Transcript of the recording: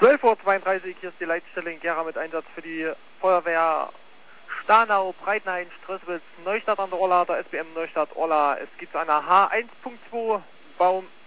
12:32 Uhr, hier ist die Leitstelle in Gera mit Einsatz für die Feuerwehr Stanau, Breitenhain, Strößwitz, Neustadt an der Orla, der SBM Neustadt Orla. Es gibt eine H1.2 Baum